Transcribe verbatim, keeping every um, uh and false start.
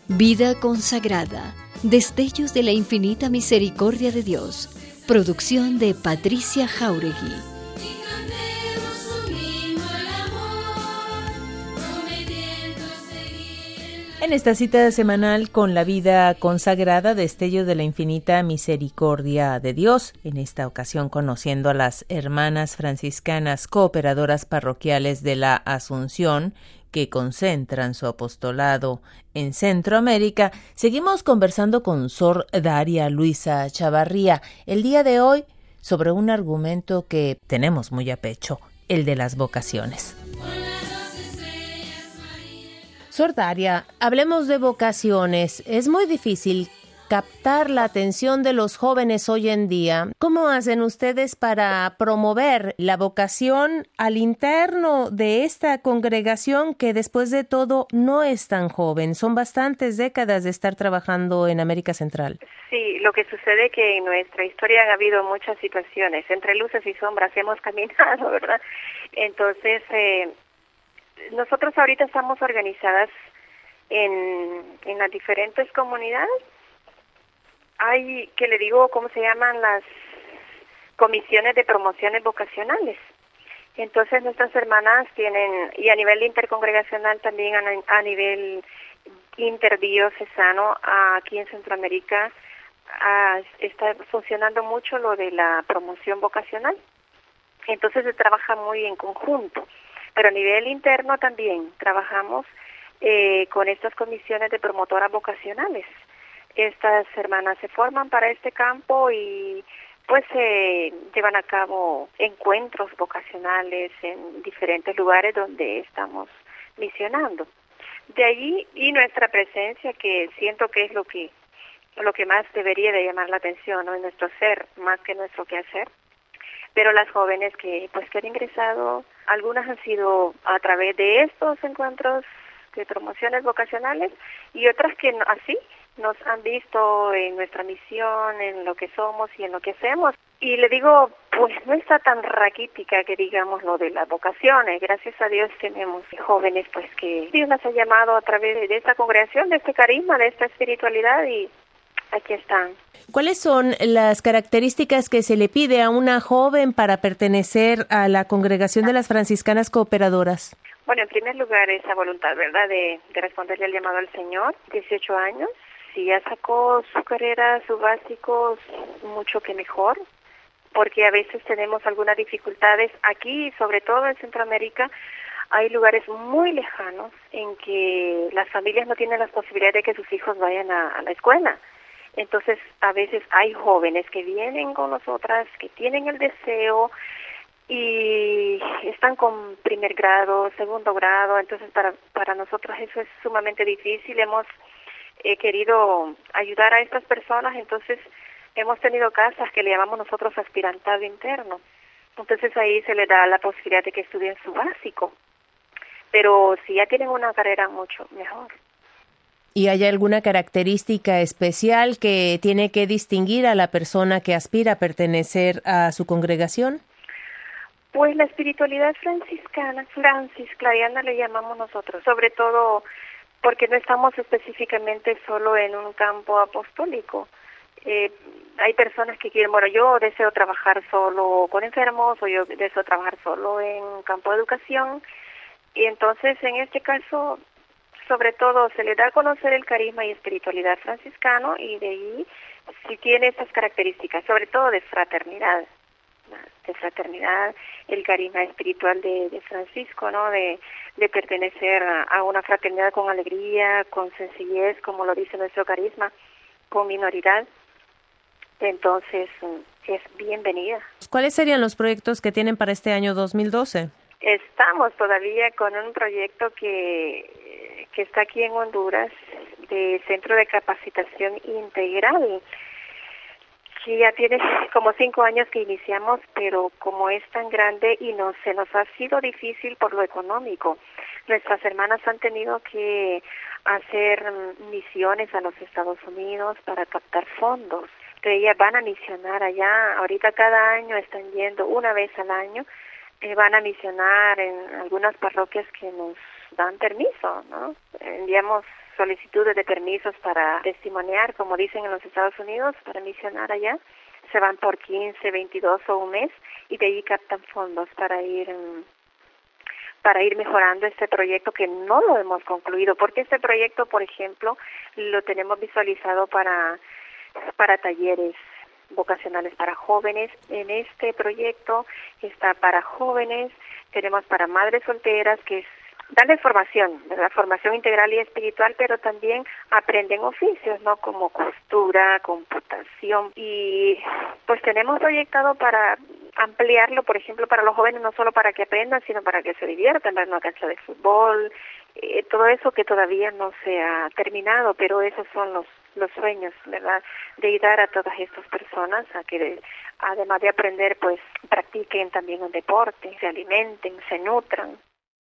Vida consagrada. Destellos de la infinita misericordia de Dios. Producción de Patricia Jáuregui. En esta cita semanal con la vida consagrada, destello de la infinita misericordia de Dios, en esta ocasión conociendo a las hermanas franciscanas cooperadoras parroquiales de la Asunción, que concentran su apostolado en Centroamérica, seguimos conversando con Sor Daria Luisa Chavarría, el día de hoy sobre un argumento que tenemos muy a pecho, el de las vocaciones. Sor Daria, hablemos de vocaciones. Es muy difícil captar la atención de los jóvenes hoy en día. ¿Cómo hacen ustedes para promover la vocación al interno de esta congregación que después de todo no es tan joven? Son bastantes décadas de estar trabajando en América Central. Sí, lo que sucede es que en nuestra historia ha habido muchas situaciones. Entre luces y sombras hemos caminado, ¿verdad? Entonces, eh, nosotros ahorita estamos organizadas en, en las diferentes comunidades. Hay, que le digo, ¿cómo se llaman? Las comisiones de promociones vocacionales. Entonces nuestras hermanas tienen, y a nivel intercongregacional también, a, a nivel interdiocesano, aquí en Centroamérica, a, está funcionando mucho lo de la promoción vocacional. Entonces se trabaja muy en conjunto. Pero a nivel interno también trabajamos eh, con estas comisiones de promotoras vocacionales. Estas hermanas se forman para este campo y pues se eh, llevan a cabo encuentros vocacionales en diferentes lugares donde estamos misionando. De allí y nuestra presencia, que siento que es lo que lo que más debería de llamar la atención, ¿no? En nuestro ser, más que nuestro quehacer. Pero las jóvenes que pues que han ingresado, algunas han sido a través de estos encuentros de promociones vocacionales y otras que así nos han visto en nuestra misión, en lo que somos y en lo que hacemos. Y le digo, pues no está tan raquítica que digamos lo de las vocaciones. Gracias a Dios tenemos jóvenes pues que Dios nos ha llamado a través de esta congregación, de este carisma, de esta espiritualidad y aquí están. ¿Cuáles son las características que se le pide a una joven para pertenecer a la congregación de las franciscanas cooperadoras? Bueno, en primer lugar, esa voluntad, ¿verdad?, de, de responderle al llamado al Señor. dieciocho años, si ya sacó su carrera, su básico, mucho que mejor, porque a veces tenemos algunas dificultades aquí, sobre todo en Centroamérica. Hay lugares muy lejanos en que las familias no tienen las posibilidades de que sus hijos vayan a, a la escuela. Entonces, a veces hay jóvenes que vienen con nosotras, que tienen el deseo y están con primer grado, segundo grado. Entonces, para para nosotros eso es sumamente difícil. Hemos eh, querido ayudar a estas personas, entonces hemos tenido casas que le llamamos nosotros aspirantado interno. Entonces, ahí se les da la posibilidad de que estudien su básico. Pero si ya tienen una carrera, mucho mejor. ¿Y hay alguna característica especial que tiene que distinguir a la persona que aspira a pertenecer a su congregación? Pues la espiritualidad franciscana, francisclariana le llamamos nosotros, sobre todo porque no estamos específicamente solo en un campo apostólico. Eh, hay personas que quieren, bueno, yo deseo trabajar solo con enfermos o yo deseo trabajar solo en campo de educación y entonces en este caso sobre todo se le da a conocer el carisma y espiritualidad franciscano y de ahí si tiene estas características, sobre todo de fraternidad, de fraternidad, el carisma espiritual de, de Francisco, ¿no? De, de pertenecer a, a una fraternidad con alegría, con sencillez, como lo dice nuestro carisma, con minoridad. Entonces es bienvenida. ¿Cuáles serían los proyectos que tienen para este año dos mil doce? Estamos todavía con un proyecto que, que está aquí en Honduras, de Centro de Capacitación Integral, que ya tiene como cinco años que iniciamos, pero como es tan grande y no se nos ha sido difícil por lo económico, nuestras hermanas han tenido que hacer misiones a los Estados Unidos para captar fondos. Entonces ellas van a misionar allá, ahorita cada año están yendo una vez al año, eh, van a misionar en algunas parroquias que nos dan permiso, ¿no? Enviamos solicitudes de permisos para testimoniar, como dicen en los Estados Unidos, para misionar allá. Se van por quince, veintidós o un mes y de ahí captan fondos para ir para ir mejorando este proyecto que no lo hemos concluido, porque este proyecto, por ejemplo, lo tenemos visualizado para para talleres vocacionales para jóvenes. En este proyecto está para jóvenes, tenemos para madres solteras, que es darles formación, ¿verdad? Formación integral y espiritual, pero también aprenden oficios, ¿no? Como costura, computación, y pues tenemos proyectado para ampliarlo, por ejemplo, para los jóvenes, no solo para que aprendan, sino para que se diviertan, ver una cancha de fútbol, eh, todo eso que todavía no se ha terminado, pero esos son los los sueños, ¿verdad? De ayudar a todas estas personas a que, además de aprender, pues practiquen también un deporte, se alimenten, se nutran.